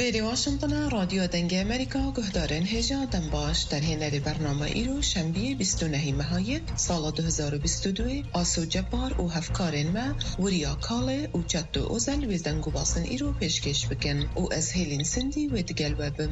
ویری واشنطن رادیو دنگ امریکا گهدارن هجا دنباش در هنر برنامه ایرو شنبه 29 مهایت سال 2022 آسو جبار و هفکارن ما وریا کاله و جد و اوزل ویزدنگو باسن ایرو پیشکش بکن و از هیلین سندی و دگل وبم.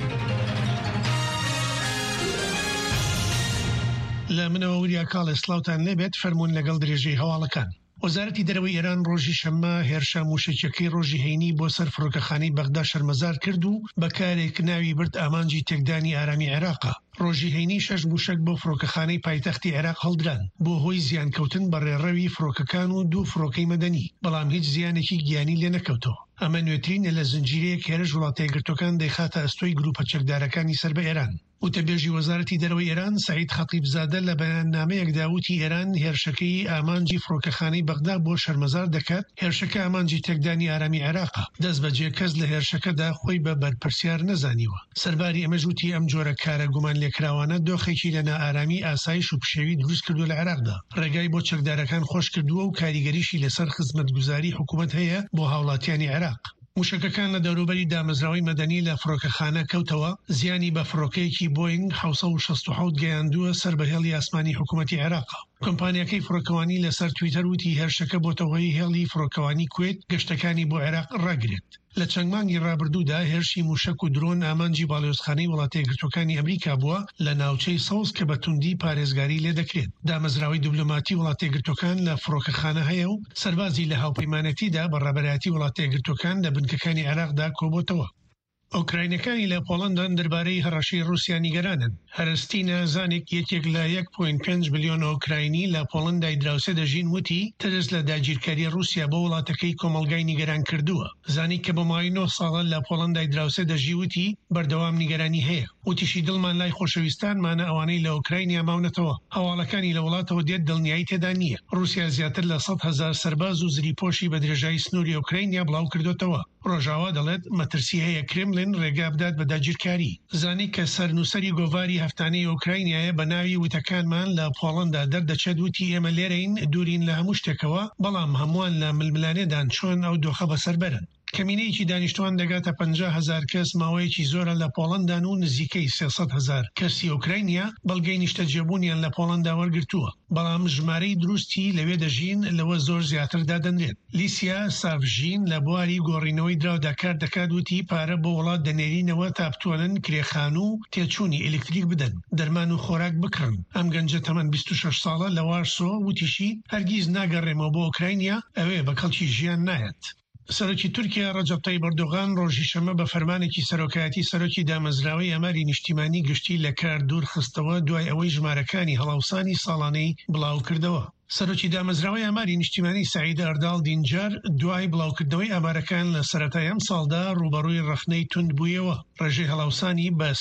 لمن وریا کاله سلاوتان لبت فرمون لگل درجه حوالکان. وزارتی دەرەوەی ئێران ڕۆژی شەممە هێرشە موشکەکەی ڕۆژی هەینی بۆ سەر فڕۆکەخانەی بەغدا شەرمەزار کرد و بەکارێک ناوی برد ئامانجی تێکدانی ئارامی عێراقا. ڕۆژی هەینی 6 موشک بۆ فڕۆکەخانەی پایتەختی عێراق هەڵدران بۆ هۆی زیانکەوتن بە ڕێڕەوی فڕۆکەکان و 2 فڕۆکەی مەدەنی، بەڵام هیچ زیانێکی گیانی لێ نەکەوتەوە. ئەمە نوێترینە لە زنجیرەیەک هێرش وڵاتە یەکگرتووەکان دەیخاتە ئەستۆی گروپە چەکدارەکانی سەر بە ئێران. وتەبێژی وەزارەتی دەرەوەی ئێران سعید خەتیبزادە لە بەیاننامەیەکدا وتی ئێران هێرشەکەی ئامانجی فڕۆکەخانەی بەغدا بۆ شەرمەزار دەکات. هێرشەکە ئامانجی تێکدانی ئارامی عێراقا. دەست بەجێ کەس لە هێرشەکەدا خۆی بە بەرپرسیار نەزانیوە. سەرباری ئەمەش وتی ئەم جۆرە کارە گومان لێکراوانە دۆخێکی لە نائارامی ئاسایش و پشێوی دروست کردو لە عێراقدا. ڕێگای بۆ چەکدارەکان خۆش کردووە و کاریگەریشی لەسەر خزمەتگوزاری حکوومەت هەیە بۆ هاوڵاتیانی عێراق. موشکەکان لە دەوروبەری دامەزراوەی مەدەنی لە فڕۆکەخانە کەوتەوە، زیانی بە فڕۆکەیەکی بۆینگ 767 گەیاندووە سەر بەهێڵی ئاسمانی حکوومەتی عێراقا. کۆمپانیاکەی فڕۆکەوانی لەسەر تویتەر وتی هێرشەکە بۆتە هۆی هێڵی فڕۆکەوانی کوێت گەشتەکانی بۆ عێراق ڕاگرێت. لە چەند مانگی ڕابردوودا هێرشی موشک و درۆن ئامانجی باڵیۆزخانەی وڵاتە یەکگرتووەکانی ئەمریکا بووە لە ناوچەی سەوز کە بە توندی پارێزگاری لێ دەکرێت. دامەزراوەی دیبلۆماتی وڵاتە یەکگرتووەکان لە فڕۆکەخانە هەیە و سەربازی لە هاوپەیمانەتیدا بە ڕێبەرایەتی وڵاتە یەکگرتووەکان لە بنکەکانی عێراقدا کۆبۆتەوە. ئۆکراینەکانی لە پۆڵەندان دەربارەی هەڕەشەی رووسیا نیگەرانن. هەرستینە زانێک یەکێک لە 1.5 ملیۆن ئۆکراینی لە پۆڵەندای دراوسێ دەژین وتی ترس لە داگیرکاری رووسیا بۆ وڵاتەکەی کۆمەڵگای نیگەران کردووە. زانی کە بە ماوەی 9 ساڵە لە پۆڵەندای دراوسێ دەژی وتی بەردەوام نیگەرانی هەیە. وتیشی دڵمان لای خۆشەویستانمانە ئەوانەی لە ئۆکراینیا ماونەتەوە. هەواڵەکانی لە وڵاتەوە دێت دڵنیایی تێدا نییە. رووسیا زیاتر لە 100,000 سەرباز و زریپۆشی بە درێژایی سنووری ئۆکراینیا بڵاو کردوتەوە. ڕۆژاوا دەڵێت مەترسی هەیە کرێملین ڕێگا بدات بە داگیرکاری. زانی کە سەرنووسەری گۆڤاری هەفتانەی ئۆکراینایە بە ناوی وتەکانمان لە پۆڵەندا دەردەچێت وتی ئێمە لێرەین دوورین لە هەموو شتێکەوە، بەڵام هەمووان لە ململانێدان چۆن ئەو دۆخە بەسەربەرن. کەمینەیەکی دانیشتوان دەگاتە 50,000 کەس ماوەیەکی زۆرە لە پۆڵەندان و نزیکەی 300,000 کەسی ئۆکراینیا بەڵگەی نیشتەجێبوونیان لە پۆڵەندا وەرگرتووە، بەڵام ژمارەی دروستی لەوێ دەژین لەوە زۆر زیاتر دادەنرێت. لیسیا سافژین لە بواری گۆڕینەوەی دراودا کار دەکات وتی پارە بۆ وڵات دەنێرینەوە تا بتوانن کرێخان و تێچوونی ئەلکتریک بدەن، دەرمان و خۆراک بکڕن. ئەم گەنجە تەمەن 26 ساڵە لە وارسۆ وتیشی هەرگیز ناگەڕێمەوە بۆ ئۆکراینیا، ئەوێ بە کەڵکی ژیان نایەت. سەرۆکی تورکیا ڕەجەب تایب ئەردۆغان ڕۆژی شەمە بە فەرمانێکی سەرۆکایەتی سەرۆکی دامەزراوەی ئەماری نیشتیمانی گشتی لە کار دوور خستەوە دوای ئەوەی ژمارەکانی هەڵاوسانی ساڵانەی بڵاو کردەوە. سەرۆکی دامەزراوەی ئەماری نیشتیمانی سعید ئەرداڵ دینجار دوای بڵاوکردنەوەی ئەمارەکان لە سەرەتای ئەم ساڵدا ڕوبەڕووی ڕەخنەی توند بوویەوە. ڕێژەی هەڵاوسانی بە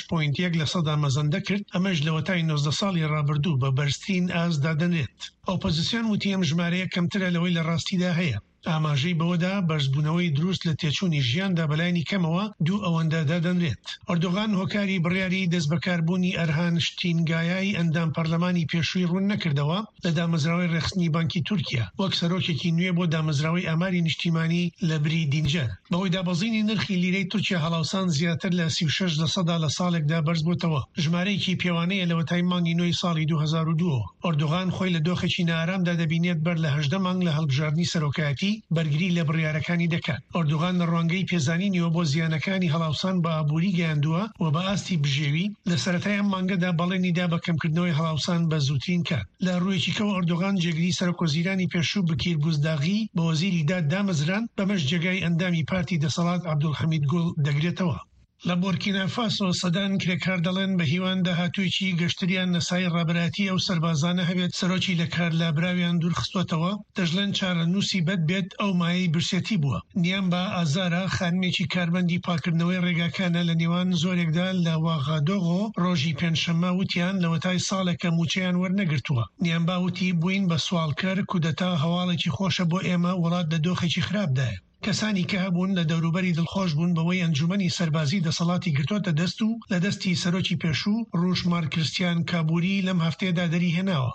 36.1% مەزەندە کرد، ئەمەش لەوەتای 19 ساڵی ڕابردوو بە بەرزترین ئاز دادەنرێت. ئۆپۆزیسیۆن وتی ئەم ژمارەیە کەمترە لەوەی لە ڕاستیدا هەیە. ئاماژەی بەوەدا بەرزبوونەوەی دروست لە تێچوونی ژیاندا بەلایانی کەمەوە 2 ئەوەندە دادەنرێت. ئەردۆغان هۆکاری بڕیاری دەست بەکاربوونی ئەرهان شتینگایای ئەندام پەرلەمانی پێشووی ڕوون نەکردەوە لە دامەزراوەی ڕێخستنی بانکی تورکیا وەک سەرۆکێکی نوێ بۆ دامەزراوەی ئەماری نیشتیمانی لە بری دینجەر. بەهۆی دابەزینی نرخی لیرەی تورکیا هەڵاوسان زیاتر لە 36% لە ساڵێکدا بەرز بووتەوە، ژمارەیەکی پێوانەیە لەوەتای مانگی نوێی ساڵی 2002. ئەردۆغان خۆی لە دۆخێکی نارامدا دەبینێت بەر لە 18 مانگ لە هەڵبژاردننی سەرۆکایەتی بەرگری لە بڕیارەکانی دەکات. ئەردۆغان لە ڕوانگەی پێزانینیەوە بۆ زیانەکانی هەڵاوسان بە ئابووری گەیاندووە و بە ئاستی بژێوی لە سەرەتای ئەم مانگەدا بەڵێنیدا بە کەمکردنەوەی هەڵاوسان بە زووترین کات. لە ڕوویەکی کەوە ئەردۆغان جێگری سەرۆکوەزیرانی پێشوو بکیر بوزداغی بە وەزیری داد دامەزران، بەمەش جێگای ئەندامی پارتی دەسەڵات عەبدولحەمید گوڵ دەگرێتەوە. لە بورکینا فاسۆ سەدان کرێکار دەڵێن بە هیوان داهاتوویی گەشتریان نەسای ڕابراتی ئەو سەربازانە هەبێت سەرۆکی لە کار لابراویان دوور خستوەتەوە، دەژڵێن چارە نووسی بێت ئەو مایەی برسێتی بووە. نیان بە ئازارە خانمێکی کاربەندی پاکردنەوەی ڕێگاکانە لە نێوان زۆرێکدا لە واغادۆغۆ ڕۆژی پێنجشەممە وتیان لەوەتای ساڵێکە موچەیان وەرنەگرتووە. نیان باوتی بووین بە سوالکەر کودەتا هەواڵێکی خۆشە بۆ ئێمە وڵات لە دۆخێکی خراپدایە. کەسانی کە هەبوون لە دەوروبەری دڵخۆش بوون بەوەی ئەنجومەنی سەربازی دەسەڵاتی گرتوۆتە دەست و لە دەستی سەرۆکی پێشوو ڕوژمار کریستیان کابووری لەم هەفتەیەدا دەری هێناوە.